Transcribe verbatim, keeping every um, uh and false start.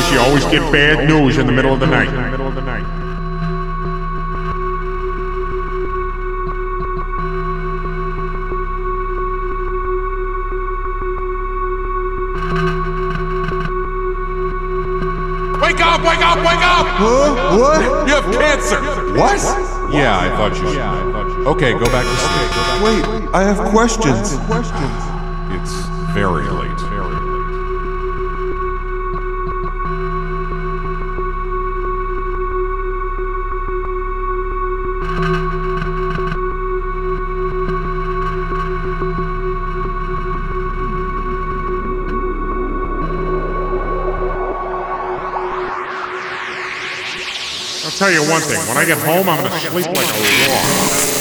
this, you always get bad news in the middle of the night. Wake up, wake up, wake up! Huh? What? You have cancer! What? Yeah, I thought you should. Okay, go back to sleep. Wait, I have questions. It's very late. I'll tell you one thing, when I get home, I'm gonna sleep like a log.